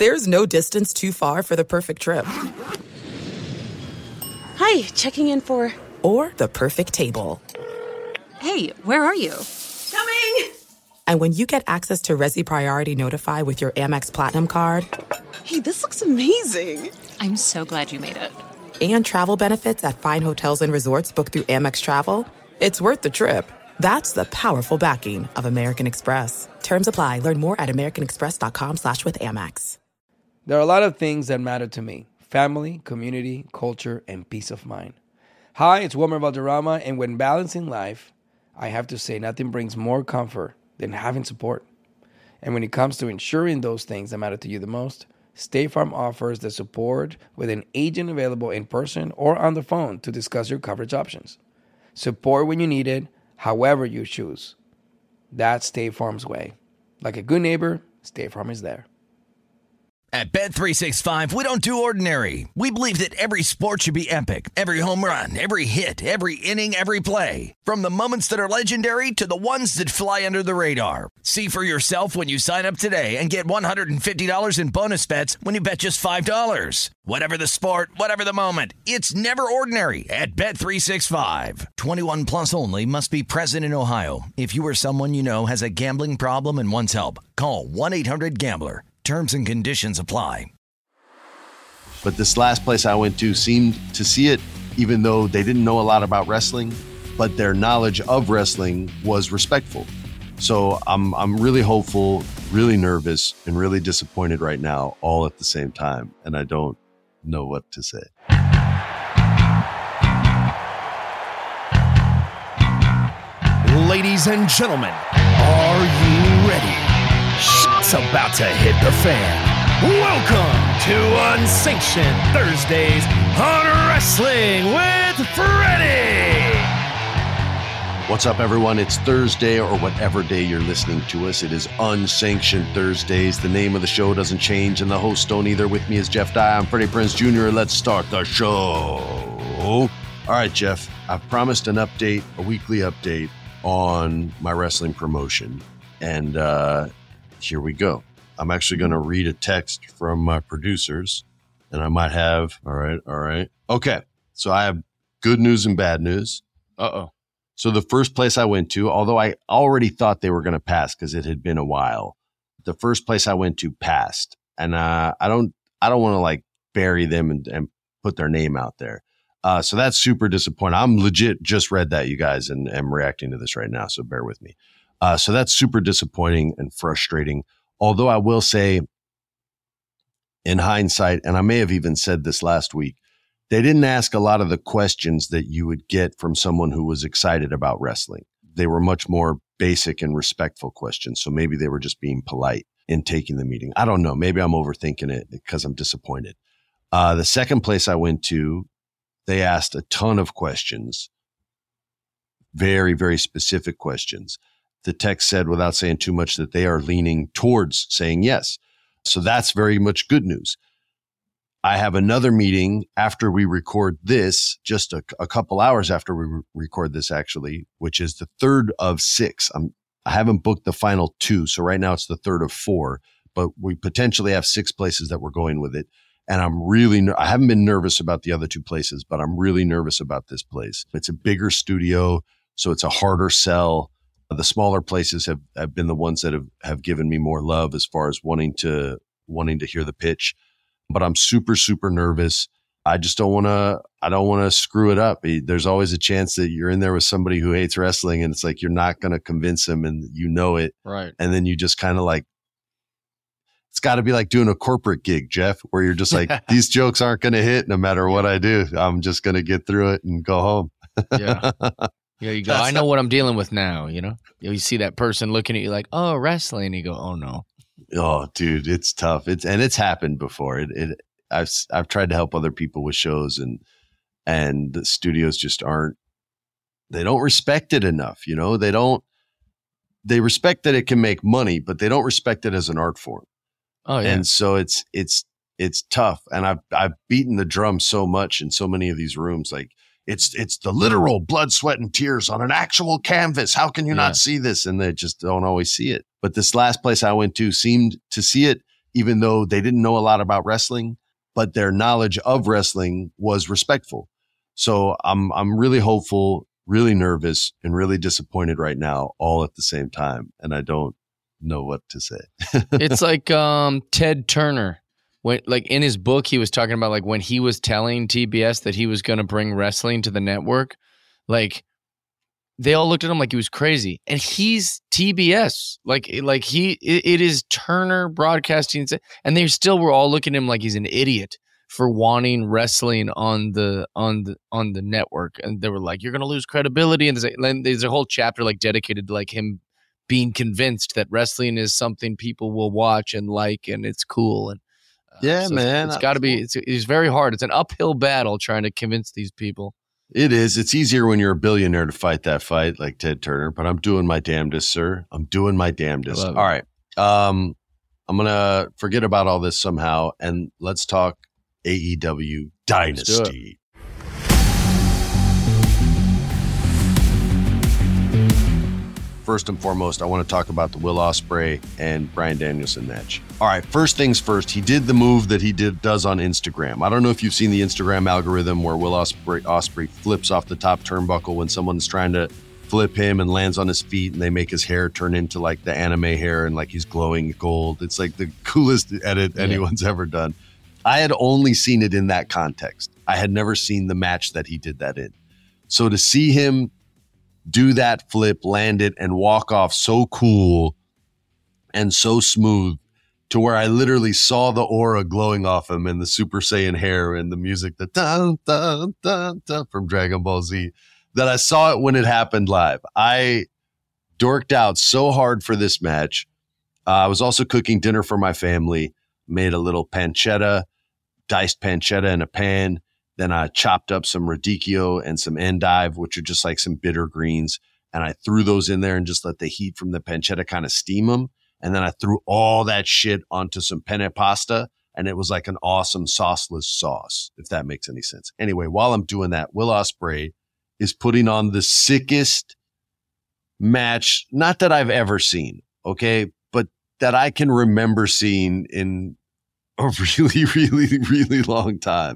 There's no distance too far for the perfect trip. Hi, checking in for... Or the perfect table. Hey, where are you? Coming! And when you get access to Resi Priority Notify with your Amex Platinum card... Hey, this looks amazing. I'm so glad you made it. And travel benefits at fine hotels and resorts booked through Amex Travel, it's worth the trip. That's the powerful backing of American Express. Terms apply. Learn more at americanexpress.com/withAmex. There are a lot of things that matter to me. Family, community, culture, and peace of mind. Hi, it's Wilmer Valderrama, and when balancing life, I have to say nothing brings more comfort than having support. And when it comes to ensuring those things that matter to you the most, State Farm offers the support with an agent available in person or on the phone to discuss your coverage options. Support when you need it, however you choose. That's State Farm's way. Like a good neighbor, State Farm is there. At Bet365, we don't do ordinary. We believe that every sport should be epic. Every home run, every hit, every inning, every play. From the moments that are legendary to the ones that fly under the radar. See for yourself when you sign up today and get $150 in bonus bets when you bet just $5. Whatever the sport, whatever the moment, it's never ordinary at Bet365. 21 plus only. Must be present in Ohio. If you or someone you know has a gambling problem and wants help, call 1-800-GAMBLER. Terms and conditions apply. But this last place I went to seemed to see it, even though they didn't know a lot about wrestling, but their knowledge of wrestling was respectful. So I'm really hopeful, really nervous, and really disappointed right now, all at the same time. And I don't know what to say. Ladies and gentlemen, are you ready? Shit's about to hit the fan. Welcome to Unsanctioned Thursdays on Wrestling with Freddie. What's up, everyone? It's Thursday, or whatever day you're listening to us. It is Unsanctioned Thursdays. The name of the show doesn't change, and the hosts don't either. With me is Jeff Dye. I'm Freddie Prinze Jr. Let's start the show. All right, Jeff. I've promised an update, a weekly update on my wrestling promotion, and here we go. I'm actually going to read a text from my producers, and I might have, all right. Okay, so I have good news and bad news. So the first place I went to, although I already thought they were going to pass because it had been a while, the first place I went to passed, and I don't want to like bury them and put their name out there. So that's super disappointing. I'm legit just read that, you guys, and am reacting to this right now, so bear with me. So that's super disappointing and frustrating. Although I will say, in hindsight, and I may have even said this last week, they didn't ask a lot of the questions that you would get from someone who was excited about wrestling. They were much more basic and respectful questions. So maybe they were just being polite in taking the meeting. I don't know. Maybe I'm overthinking it because I'm disappointed. The second place I went to, they asked a ton of questions, very, very specific questions. The text said, without saying too much, that they are leaning towards saying yes. So that's very much good news. I have another meeting after we record this, just a couple hours after we record this, actually, which is the third of 6. I haven't booked the final 2. So right now it's the third of 4, but we potentially have 6 places that we're going with it. And I haven't been nervous about the other 2 places, but I'm really nervous about this place. It's a bigger studio, so it's a harder sell. The smaller places have been the ones that have given me more love as far as wanting to hear the pitch. But I'm super, super nervous. I just don't want to screw it up. There's always a chance that you're in there with somebody who hates wrestling, and it's like you're not going to convince them, and you know it. Right. And then you just kind of like, it's got to be like doing a corporate gig, Jeff, where you're just like, these jokes aren't going to hit no matter what I do. I'm just going to get through it and go home. Yeah. There you go. I know what I'm dealing with now, you know? You see that person looking at you like, oh, wrestling. And you go, oh, no. Oh, dude, it's tough. It's happened before. I've tried to help other people with shows, and the studios just they don't respect it enough. You know, they respect that it can make money, but they don't respect it as an art form. Oh, yeah. And so it's tough. And I've beaten the drum so much in so many of these rooms. Like it's the literal blood, sweat, and tears on an actual canvas. How can you not see this? And they just don't always see it. But this last place I went to seemed to see it, even though they didn't know a lot about wrestling, but their knowledge of wrestling was respectful. So I'm really hopeful, really nervous, and really disappointed right now, all at the same time. And I don't know what to say. It's like Ted Turner. When, like in his book, he was talking about like when he was telling TBS that he was going to bring wrestling to the network, like they all looked at him like he was crazy. And he's TBS, it is Turner Broadcasting, and they still were all looking at him like he's an idiot for wanting wrestling on the network. And they were like, "You're going to lose credibility." And there's a whole chapter like dedicated to like him being convinced that wrestling is something people will watch and like, and it's cool. And man, it's got to be. It's very hard. It's an uphill battle trying to convince these people. It is. It's easier when you're a billionaire to fight that fight like Ted Turner, but I'm doing my damnedest, sir. I'm doing my damnedest. All right. I'm going to forget about all this somehow, and let's talk AEW Dynasty. First and foremost, I want to talk about the Will Ospreay and Bryan Danielson match. All right, first things first, he did the move that he does on Instagram. I don't know if you've seen the Instagram algorithm where Will Ospreay flips off the top turnbuckle when someone's trying to flip him and lands on his feet, and they make his hair turn into like the anime hair and like he's glowing gold. It's like the coolest edit anyone's ever done. I had only seen it in that context. I had never seen the match that he did that in. So to see him do that flip, land it, and walk off so cool and so smooth to where I literally saw the aura glowing off him and the Super Saiyan hair and the music, the dun, dun, dun, dun from Dragon Ball Z, that I saw it when it happened live. I dorked out so hard for this match. I was also cooking dinner for my family, made a little pancetta, diced pancetta in a pan. Then I chopped up some radicchio and some endive, which are just like some bitter greens. And I threw those in there and just let the heat from the pancetta kind of steam them. And then I threw all that shit onto some penne pasta. And it was like an awesome sauceless sauce, if that makes any sense. Anyway, while I'm doing that, Will Ospreay is putting on the sickest match, not that I've ever seen, okay, but that I can remember seeing in a really, really, really long time.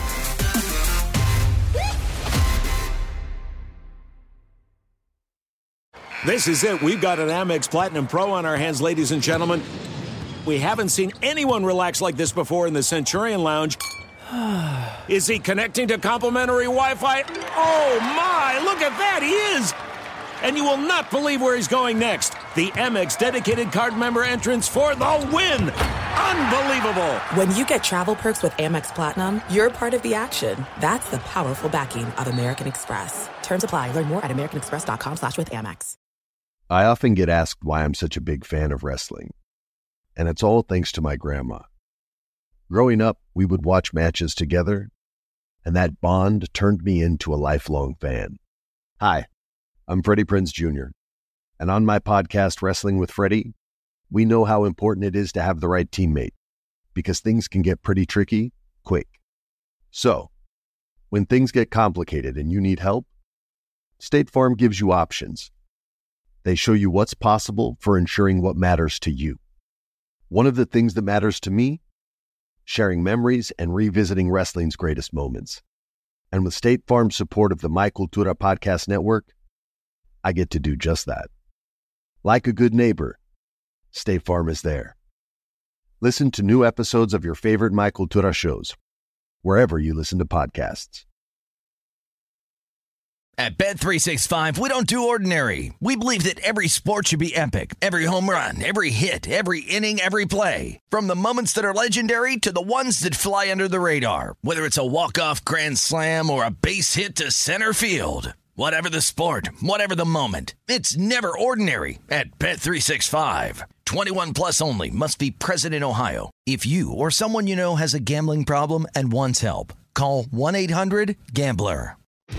This is it. We've got an Amex Platinum Pro on our hands, ladies and gentlemen. We haven't seen anyone relax like this before in the Centurion Lounge. Is he connecting to complimentary Wi-Fi? Oh, my. Look at that. He is. And you will not believe where he's going next. The Amex dedicated card member entrance for the win. Unbelievable. When you get travel perks with Amex Platinum, you're part of the action. That's the powerful backing of American Express. Terms apply. Learn more at americanexpress.com/withAmex. I often get asked why I'm such a big fan of wrestling, and it's all thanks to my grandma. Growing up, we would watch matches together, and that bond turned me into a lifelong fan. Hi, I'm Freddie Prinze Jr., and on my podcast, Wrestling with Freddie, we know how important it is to have the right teammate, because things can get pretty tricky quick. So, when things get complicated and you need help, State Farm gives you options. They show you what's possible for ensuring what matters to you. One of the things that matters to me, sharing memories and revisiting wrestling's greatest moments. And with State Farm's support of the My Cultura Podcast Network, I get to do just that. Like a good neighbor, State Farm is there. Listen to new episodes of your favorite My Cultura shows, wherever you listen to podcasts. At Bet365, we don't do ordinary. We believe that every sport should be epic. Every home run, every hit, every inning, every play. From the moments that are legendary to the ones that fly under the radar. Whether it's a walk-off grand slam or a base hit to center field. Whatever the sport, whatever the moment. It's never ordinary at Bet365. 21 plus only. Must be present in Ohio. If you or someone you know has a gambling problem and wants help, call 1-800-GAMBLER.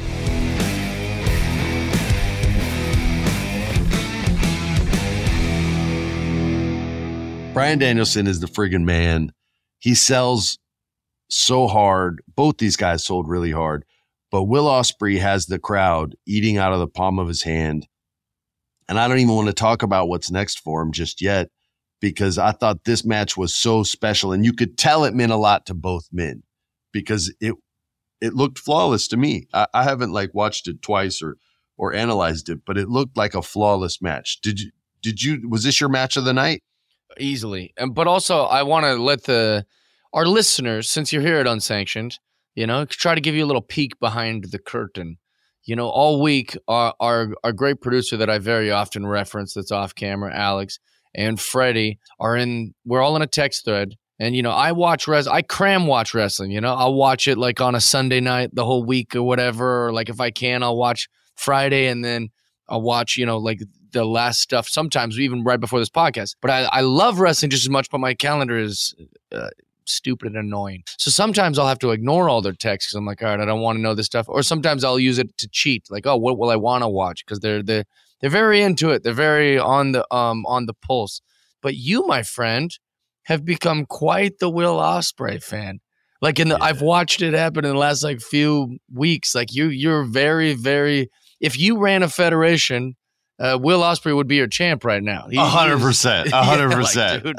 Bryan Danielson is the friggin' man. He sells so hard. Both these guys sold really hard. But Will Ospreay has the crowd eating out of the palm of his hand. And I don't even want to talk about what's next for him just yet, because I thought this match was so special, and you could tell it meant a lot to both men because it looked flawless to me. I haven't like watched it twice or analyzed it, but it looked like a flawless match. Was this your match of the night? Easily. But also I want to let our listeners, since you're here at Unsanctioned, try to give you a little peek behind the curtain. All week, our great producer that I very often reference that's off camera, Alex, and Freddie we're all in a text thread. And, I watch I cram watch wrestling, I'll watch it like on a Sunday night, the whole week or whatever. Or like if I can, I'll watch Friday and then I'll watch, like the last stuff, sometimes even right before this podcast. But I love wrestling just as much, but my calendar is stupid and annoying. So sometimes I'll have to ignore all their texts because I'm like, all right, I don't want to know this stuff. Or sometimes I'll use it to cheat. Like, oh, what will I want to watch? Because they're very into it. They're very on the pulse. But you, my friend, have become quite the Will Ospreay fan. Like I've watched it happen in the last like few weeks. Like you're very, very. If you ran a federation, Will Ospreay would be your champ right now. 100%. 100%.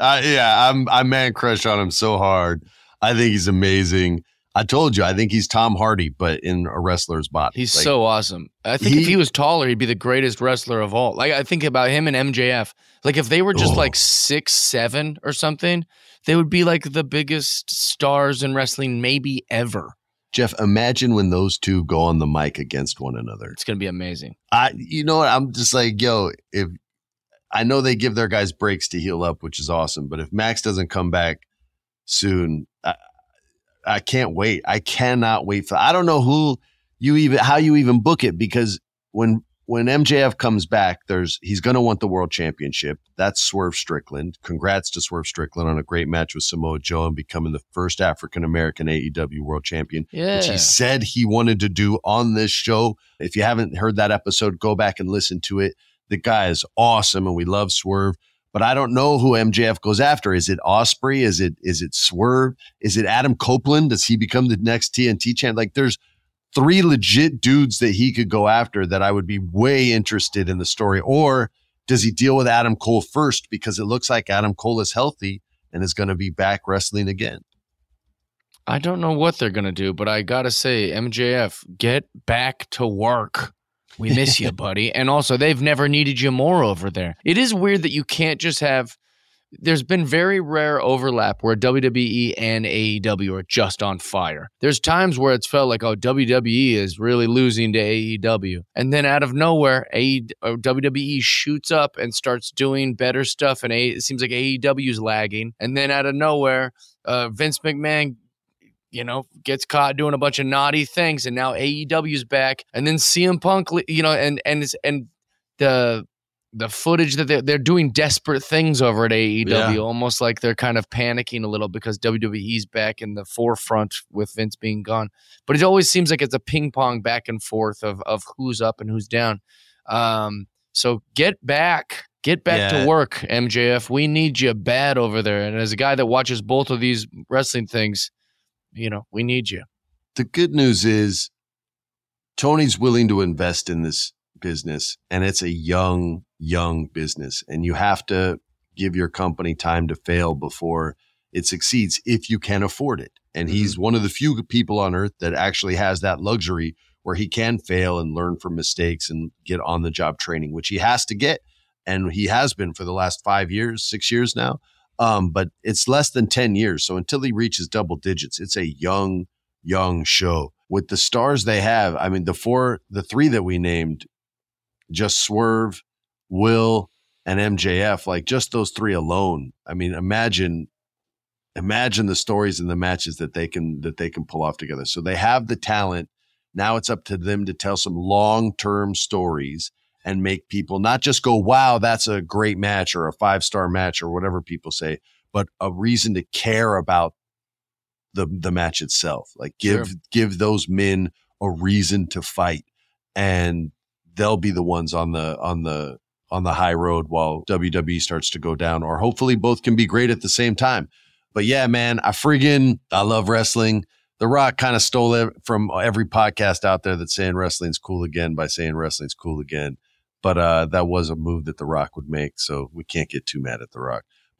I man crush on him so hard. I think he's amazing. I told you, I think he's Tom Hardy, but in a wrestler's body. He's so awesome. I think if he was taller, he'd be the greatest wrestler of all. Like I think about him and MJF. Like if they were just like 6'7" or something, they would be like the biggest stars in wrestling maybe ever. Jeff, imagine when those two go on the mic against one another. It's going to be amazing. You know what? I'm just like, if I know they give their guys breaks to heal up, which is awesome. But if Max doesn't come back soon, I can't wait. I cannot wait for. I don't know how you even book it, because when MJF comes back, he's going to want the world championship. That's Swerve Strickland. Congrats to Swerve Strickland on a great match with Samoa Joe and becoming the first African-American AEW world champion, which he said he wanted to do on this show. If you haven't heard that episode, go back and listen to it. The guy is awesome and we love Swerve, but I don't know who MJF goes after. Is it Ospreay? Is it Swerve? Is it Adam Copeland? Does he become the next TNT champ? Like there's 3 legit dudes that he could go after that I would be way interested in the story. Or does he deal with Adam Cole first, because it looks like Adam Cole is healthy and is going to be back wrestling again? I don't know what they're going to do, but I got to say, MJF, get back to work. We miss you, buddy. And also, they've never needed you more over there. It is weird that you can't just have... There's been very rare overlap where WWE and AEW are just on fire. There's times where it's felt like, WWE is really losing to AEW. And then out of nowhere, WWE shoots up and starts doing better stuff, and it seems like AEW's lagging. And then out of nowhere, Vince McMahon, gets caught doing a bunch of naughty things, and now AEW's back. And then CM Punk, and the footage that they're doing desperate things over at AEW, almost like they're kind of panicking a little because WWE's back in the forefront with Vince being gone. But it always seems like it's a ping pong back and forth of who's up and who's down. So get back to work, MJF. We need you bad over there. And as a guy that watches both of these wrestling things, we need you. The good news is Tony's willing to invest in this business, and it's a young business, and you have to give your company time to fail before it succeeds if you can afford it. And he's one of the few people on earth that actually has that luxury where he can fail and learn from mistakes and get on the job training, which he has to get. And he has been for the last 6 years now. But it's less than 10 years. So until he reaches double digits, it's a young show with the stars they have. I mean, the 3 that we named, just Swerve, Will, and MJF, like just those 3 alone. I mean, imagine the stories and the matches that they can pull off together. So they have the talent. Now it's up to them to tell some long-term stories and make people not just go, wow, that's a great match or a 5-star match or whatever people say, but a reason to care about the match itself. Like give those men a reason to fight, and they'll be the ones on the high road while WWE starts to go down, or hopefully both can be great at the same time. But yeah, man, I love wrestling. The Rock kind of stole it from every podcast out there that's saying wrestling's cool again by saying wrestling's cool again. But that was a move that The Rock would make, so we can't get too mad at The Rock.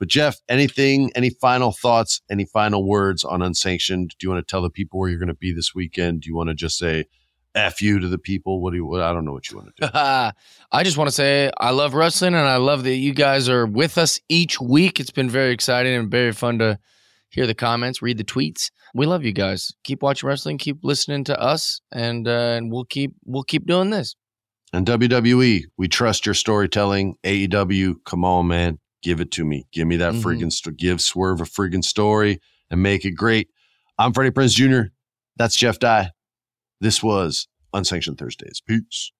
But Jeff, any final thoughts, any final words on Unsanctioned? Do you want to tell the people where you're going to be this weekend? Do you want to just say F you to the people? I don't know what you want to do. I just want to say I love wrestling, and I love that you guys are with us each week. It's been very exciting and very fun to hear the comments, read the tweets. We love you guys. Keep watching wrestling, keep listening to us, and we'll keep doing this. And WWE, we trust your storytelling. AEW, come on, man. Give it to me. Give me that give Swerve a friggin' story and make it great. I'm Freddie Prinze Jr. That's Jeff Dye. This was Unsanctioned Thursdays. Peace.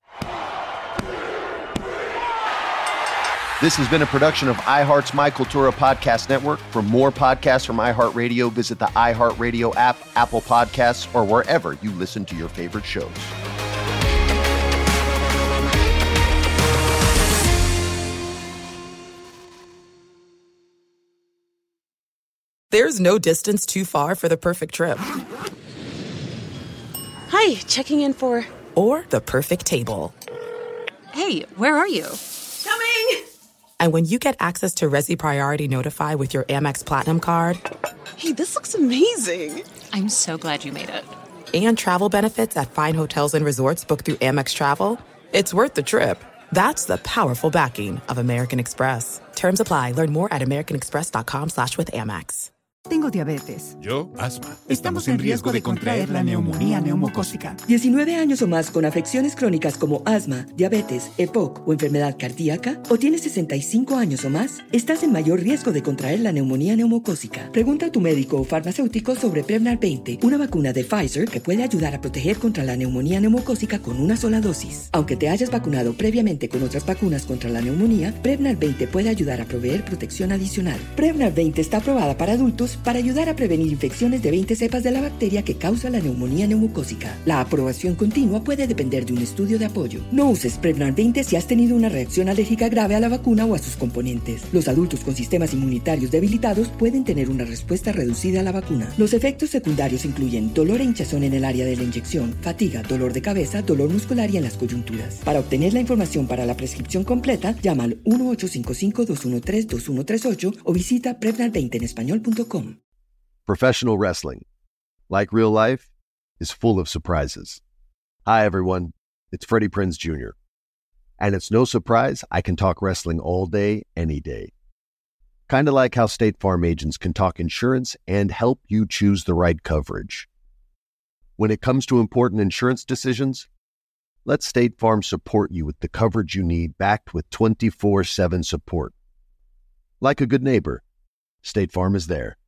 This has been a production of iHeart's My Cultura Podcast Network. For more podcasts from iHeartRadio, visit the iHeartRadio app, Apple Podcasts, or wherever you listen to your favorite shows. There's no distance too far for the perfect trip. Hi, checking in for... Or the perfect table. Hey, where are you? Coming! And when you get access to Resi Priority Notify with your Amex Platinum card... Hey, this looks amazing! I'm so glad you made it. And travel benefits at fine hotels and resorts booked through Amex Travel, it's worth the trip. That's the powerful backing of American Express. Terms apply. Learn more at americanexpress.com/withAmex. Tengo diabetes. Yo, asma. Estamos en riesgo de contraer la neumonía neumocócica. 19 años o más con afecciones crónicas como asma, diabetes, EPOC o enfermedad cardíaca, o tienes 65 años o más, estás en mayor riesgo de contraer la neumonía neumocócica. Pregunta a tu médico o farmacéutico sobre Prevnar 20, una vacuna de Pfizer que puede ayudar a proteger contra la neumonía neumocócica con una sola dosis. Aunque te hayas vacunado previamente con otras vacunas contra la neumonía, Prevnar 20 puede ayudar a proveer protección adicional. Prevnar 20 está aprobada para adultos para ayudar a prevenir infecciones de 20 cepas de la bacteria que causa la neumonía neumocócica. La aprobación continua puede depender de un estudio de apoyo. No uses Prevnar 20 si has tenido una reacción alérgica grave a la vacuna o a sus componentes. Los adultos con sistemas inmunitarios debilitados pueden tener una respuesta reducida a la vacuna. Los efectos secundarios incluyen dolor e hinchazón en el área de la inyección, fatiga, dolor de cabeza, dolor muscular y en las coyunturas. Para obtener la información para la prescripción completa, llama al 1-855-213-2138 o visita Prevnar20enespañol.com. Professional wrestling, like real life, is full of surprises. Hi, everyone. It's Freddie Prinze Jr. And it's no surprise I can talk wrestling all day, any day. Kind of like how State Farm agents can talk insurance and help you choose the right coverage. When it comes to important insurance decisions, let State Farm support you with the coverage you need, backed with 24/7 support. Like a good neighbor, State Farm is there.